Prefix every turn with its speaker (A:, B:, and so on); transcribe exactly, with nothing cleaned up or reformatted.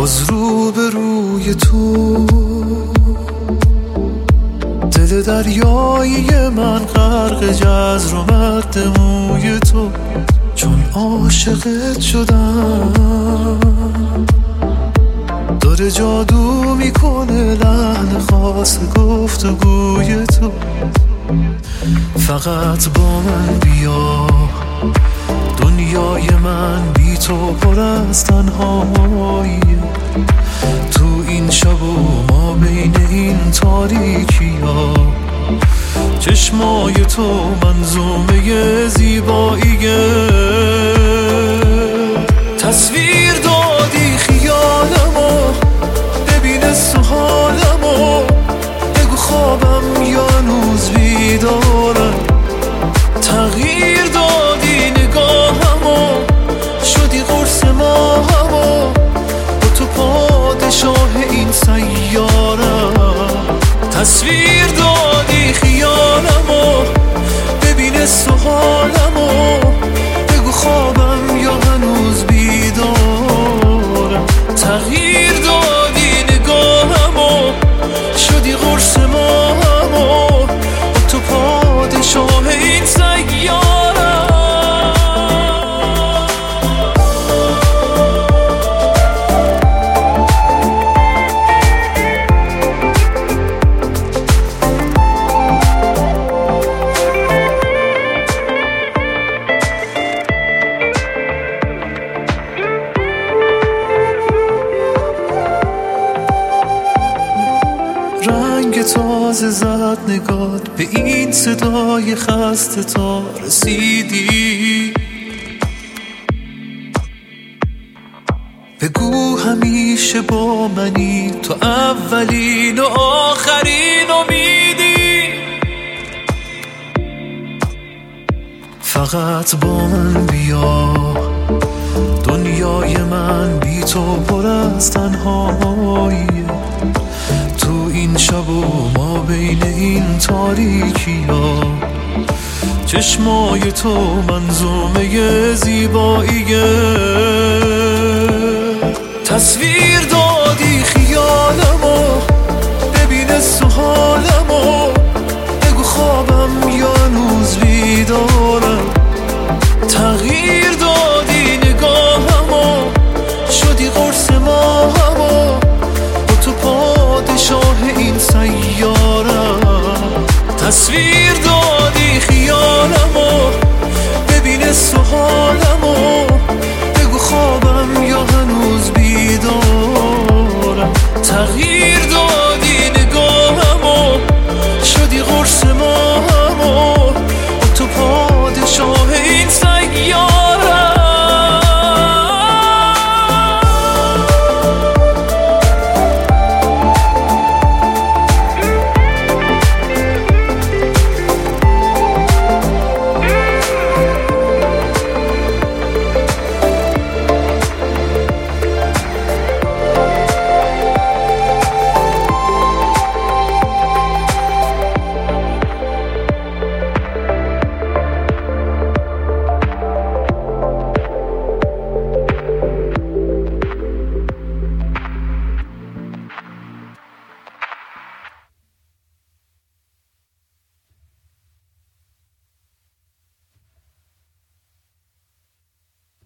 A: باز رو به روی تو، دل دریایی من غرق جزر و مد موی تو. چون عاشقت شدم داره جادو میکنه لحن خاص گفتگوی تو. فقط با من بیا، دنیای من بی تو پر از تنهاییه. تو این شب و ما بین این تاریکی ها، چشمای تو منظومه زیباییه. تصویر دادی خیالمو، ببین اسم حالمو، بگو خوابم یا هنوز بیدارم. تغییر دادی نگاهمو، شدی قرص ماهمو، با تو پادشاه این سیارم. تصویر دادی خیالمو، ببین اسم حالمو، بگو خوابم یا هنوز بیدارم. تغییر دادی نگاهمو، شدی قرص ماهمو، با تو پادشاه این سیارم. رنگ تازه زد نگات به این صدای خسته تا رسیدی. بگو همیشه با منی، تو اولین و آخرین امیدی. فقط با من بیا، دنیای من بی تو پر از تنهاییه. تو این شب و ما بین این تاریکی ها، چشمای تو منظومه زیباییه. تصویر